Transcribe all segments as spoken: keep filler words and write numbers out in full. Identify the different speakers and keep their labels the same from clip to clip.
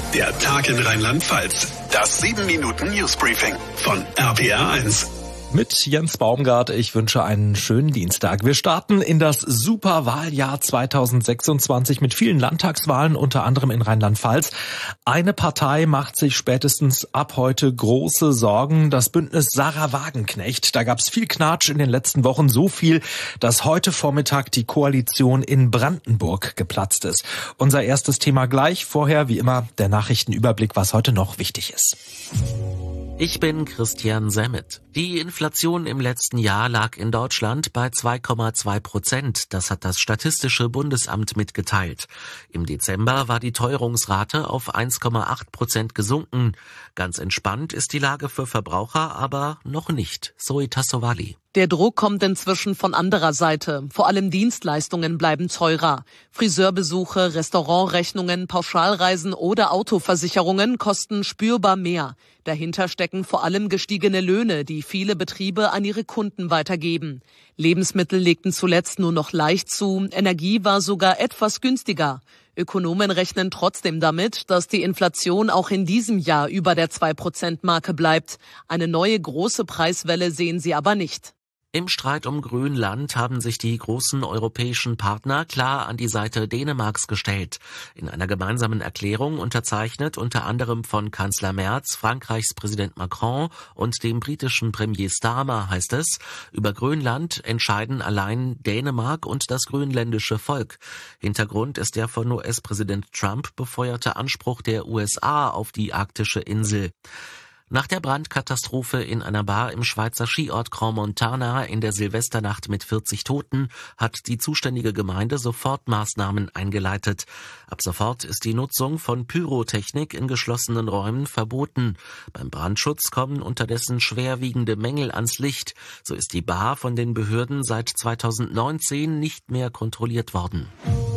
Speaker 1: Der Tag in Rheinland-Pfalz. Das sieben Minuten Newsbriefing von R P R eins.
Speaker 2: Mit Jens Baumgart, ich wünsche einen schönen Dienstag. Wir starten in das Superwahljahr zweitausendsechsundzwanzig mit vielen Landtagswahlen, unter anderem in Rheinland-Pfalz. Eine Partei macht sich spätestens ab heute große Sorgen, das Bündnis Sarah Wagenknecht. Da gab es viel Knatsch in den letzten Wochen, so viel, dass heute Vormittag die Koalition in Brandenburg geplatzt ist. Unser erstes Thema gleich, vorher wie immer der Nachrichtenüberblick, was heute noch wichtig ist.
Speaker 3: Ich bin Christian Semmet. Die Inflation im letzten Jahr lag in Deutschland bei zwei Komma zwei Prozent. Das hat das Statistische Bundesamt mitgeteilt. Im Dezember war die Teuerungsrate auf eins Komma acht Prozent gesunken. Ganz entspannt ist die Lage für Verbraucher aber noch nicht. Zoe Tassovali.
Speaker 4: Der Druck kommt inzwischen von anderer Seite. Vor allem Dienstleistungen bleiben teurer. Friseurbesuche, Restaurantrechnungen, Pauschalreisen oder Autoversicherungen kosten spürbar mehr. Dahinter stecken vor allem gestiegene Löhne, die viele Betriebe an ihre Kunden weitergeben. Lebensmittel legten zuletzt nur noch leicht zu, Energie war sogar etwas günstiger. Ökonomen rechnen trotzdem damit, dass die Inflation auch in diesem Jahr über der zwei Prozent Marke bleibt. Eine neue große Preiswelle sehen sie aber nicht.
Speaker 3: Im Streit um Grönland haben sich die großen europäischen Partner klar an die Seite Dänemarks gestellt. In einer gemeinsamen Erklärung, unterzeichnet unter anderem von Kanzler Merz, Frankreichs Präsident Macron und dem britischen Premier Starmer, heißt es, über Grönland entscheiden allein Dänemark und das grönländische Volk. Hintergrund ist der von U S-Präsident Trump befeuerte Anspruch der U S A auf die arktische Insel. Nach der Brandkatastrophe in einer Bar im Schweizer Skiort Crans-Montana in der Silvesternacht mit vierzig Toten hat die zuständige Gemeinde Sofortmaßnahmen eingeleitet. Ab sofort ist die Nutzung von Pyrotechnik in geschlossenen Räumen verboten. Beim Brandschutz kommen unterdessen schwerwiegende Mängel ans Licht. So ist die Bar von den Behörden seit zweitausendneunzehn nicht mehr kontrolliert worden.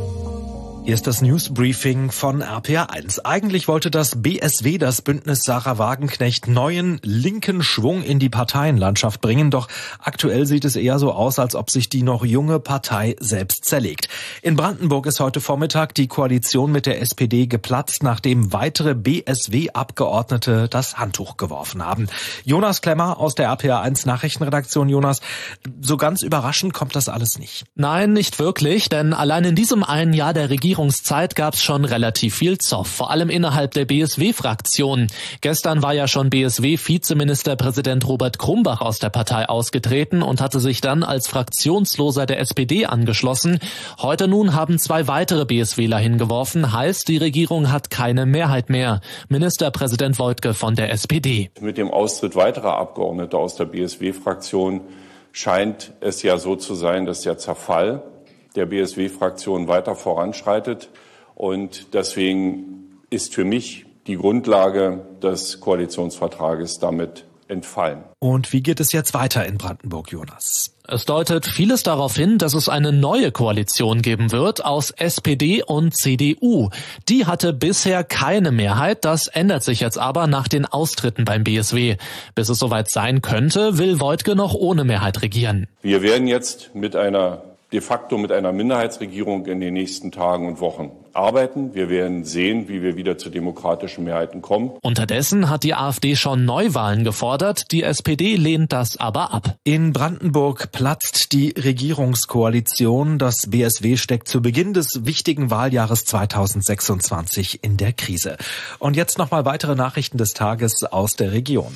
Speaker 2: Hier ist das Newsbriefing von R P R eins. Eigentlich wollte das B S W, das Bündnis Sarah Wagenknecht, neuen linken Schwung in die Parteienlandschaft bringen. Doch aktuell sieht es eher so aus, als ob sich die noch junge Partei selbst zerlegt. In Brandenburg ist heute Vormittag die Koalition mit der S P D geplatzt, nachdem weitere B S W-Abgeordnete das Handtuch geworfen haben. Jonas Klemmer aus der R P R eins Nachrichtenredaktion. Jonas, so ganz überraschend kommt das alles nicht.
Speaker 5: Nein, nicht wirklich, denn allein in diesem einen Jahr der Regierung Regierungszeit gab es schon relativ viel Zoff, vor allem innerhalb der B S W-Fraktion. Gestern war ja schon B S W-Vizeministerpräsident Robert Krumbach aus der Partei ausgetreten und hatte sich dann als Fraktionsloser der S P D angeschlossen. Heute nun haben zwei weitere BSWler hingeworfen, heißt, die Regierung hat keine Mehrheit mehr. Ministerpräsident Woidke von der S P D.
Speaker 6: Mit dem Austritt weiterer Abgeordneter aus der B S W-Fraktion scheint es ja so zu sein, dass der Zerfall der B S W-Fraktion weiter voranschreitet. Und deswegen ist für mich die Grundlage des Koalitionsvertrages damit entfallen.
Speaker 2: Und wie geht es jetzt weiter in Brandenburg, Jonas?
Speaker 5: Es deutet vieles darauf hin, dass es eine neue Koalition geben wird aus S P D und C D U. Die hatte bisher keine Mehrheit, das ändert sich jetzt aber nach den Austritten beim B S W. Bis es soweit sein könnte, will Woidke noch ohne Mehrheit regieren.
Speaker 6: Wir werden jetzt mit einer de facto mit einer Minderheitsregierung in den nächsten Tagen und Wochen arbeiten. Wir werden sehen, wie wir wieder zu demokratischen Mehrheiten kommen.
Speaker 5: Unterdessen hat die AfD schon Neuwahlen gefordert. Die S P D lehnt das aber ab.
Speaker 2: In Brandenburg platzt die Regierungskoalition. Das B S W steckt zu Beginn des wichtigen Wahljahres zweitausendsechsundzwanzig in der Krise. Und jetzt nochmal weitere Nachrichten des Tages aus der Region.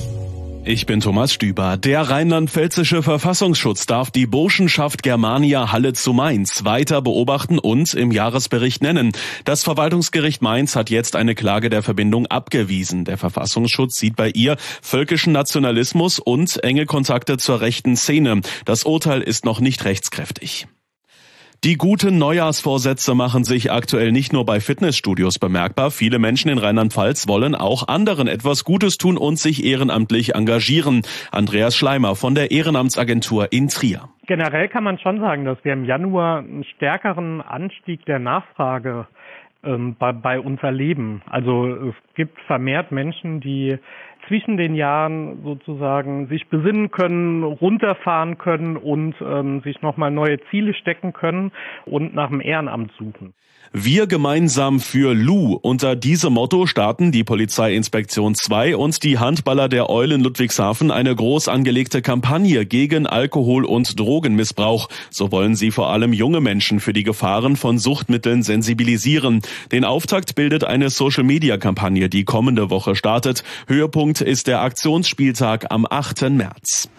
Speaker 7: Ich bin Thomas Stüber. Der rheinland-pfälzische Verfassungsschutz darf die Burschenschaft Germania Halle zu Mainz weiter beobachten und im Jahresbericht nennen. Das Verwaltungsgericht Mainz hat jetzt eine Klage der Verbindung abgewiesen. Der Verfassungsschutz sieht bei ihr völkischen Nationalismus und enge Kontakte zur rechten Szene. Das Urteil ist noch nicht rechtskräftig. Die guten Neujahrsvorsätze machen sich aktuell nicht nur bei Fitnessstudios bemerkbar. Viele Menschen in Rheinland-Pfalz wollen auch anderen etwas Gutes tun und sich ehrenamtlich engagieren. Andreas Schleimer von der Ehrenamtsagentur in Trier.
Speaker 8: Generell kann man schon sagen, dass wir im Januar einen stärkeren Anstieg der Nachfrage ähm, bei, bei uns erleben. Also es gibt vermehrt Menschen, die zwischen den Jahren sozusagen sich besinnen können, runterfahren können und ähm, sich nochmal neue Ziele stecken können und nach dem Ehrenamt suchen.
Speaker 7: Wir gemeinsam für Lou. Unter diesem Motto starten die Polizeiinspektion zwei und die Handballer der Eulen Ludwigshafen eine groß angelegte Kampagne gegen Alkohol- und Drogenmissbrauch. So wollen sie vor allem junge Menschen für die Gefahren von Suchtmitteln sensibilisieren. Den Auftakt bildet eine Social-Media-Kampagne, die kommende Woche startet. Höhepunkt ist der Aktionsspieltag am achten März.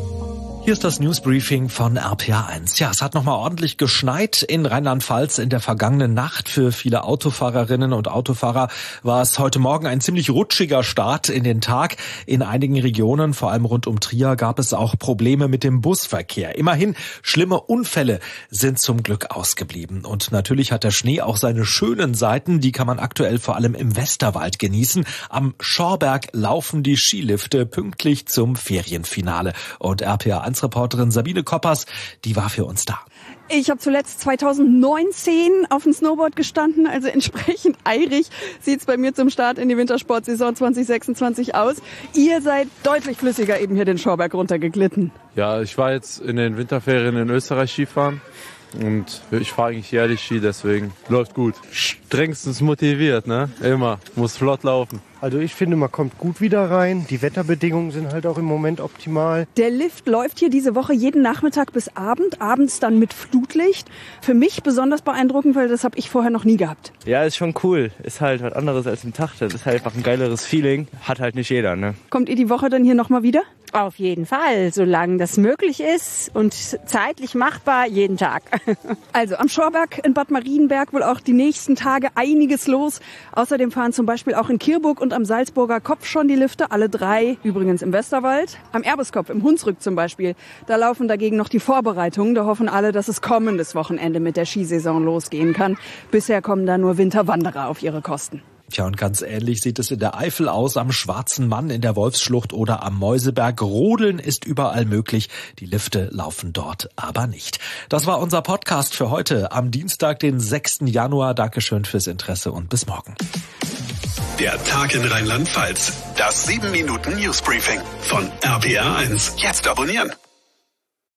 Speaker 2: Hier ist das Newsbriefing von R P R eins. Ja, es hat nochmal ordentlich geschneit in Rheinland-Pfalz in der vergangenen Nacht. Für viele Autofahrerinnen und Autofahrer war es heute Morgen ein ziemlich rutschiger Start in den Tag. In einigen Regionen, vor allem rund um Trier, gab es auch Probleme mit dem Busverkehr. Immerhin, schlimme Unfälle sind zum Glück ausgeblieben. Und natürlich hat der Schnee auch seine schönen Seiten. Die kann man aktuell vor allem im Westerwald genießen. Am Schorberg laufen die Skilifte pünktlich zum Ferienfinale. Und R P R eins Reporterin Sabine Koppers, die war für uns da.
Speaker 9: Ich habe zuletzt zweitausendneunzehn auf dem Snowboard gestanden, also entsprechend eirig sieht's bei mir zum Start in die Wintersportsaison zwanzig sechsundzwanzig aus. Ihr seid deutlich flüssiger eben hier den Schorberg runtergeglitten.
Speaker 10: Ja, ich war jetzt in den Winterferien in Österreich Skifahren. Und ich fahre eigentlich jährlich Ski, deswegen läuft gut. Strengstens motiviert, ne? Immer. Muss flott laufen.
Speaker 11: Also ich finde, man kommt gut wieder rein. Die Wetterbedingungen sind halt auch im Moment optimal.
Speaker 9: Der Lift läuft hier diese Woche jeden Nachmittag bis Abend, abends dann mit Flutlicht. Für mich besonders beeindruckend, weil das habe ich vorher noch nie gehabt.
Speaker 12: Ja, ist schon cool. Ist halt was anderes als im Tag. Das ist halt einfach ein geileres Feeling. Hat halt nicht jeder, ne?
Speaker 9: Kommt ihr die Woche dann hier nochmal wieder?
Speaker 13: Auf jeden Fall, solange das möglich ist und zeitlich machbar, jeden Tag.
Speaker 9: Also am Schorberg in Bad Marienberg wohl auch die nächsten Tage einiges los. Außerdem fahren zum Beispiel auch in Kirburg und am Salzburger Kopf schon die Lifte, alle drei, übrigens im Westerwald. Am Erbeskopf, im Hunsrück zum Beispiel, da laufen dagegen noch die Vorbereitungen. Da hoffen alle, dass es kommendes Wochenende mit der Skisaison losgehen kann. Bisher kommen da nur Winterwanderer auf ihre Kosten.
Speaker 2: Tja, und ganz ähnlich sieht es in der Eifel aus, am Schwarzen Mann in der Wolfsschlucht oder am Mäuseberg. Rodeln ist überall möglich. Die Lifte laufen dort aber nicht. Das war unser Podcast für heute am Dienstag, den sechsten Januar. Dankeschön fürs Interesse und bis morgen.
Speaker 1: Der Tag in Rheinland-Pfalz. Das sieben Minuten Newsbriefing von R P R eins. Jetzt abonnieren.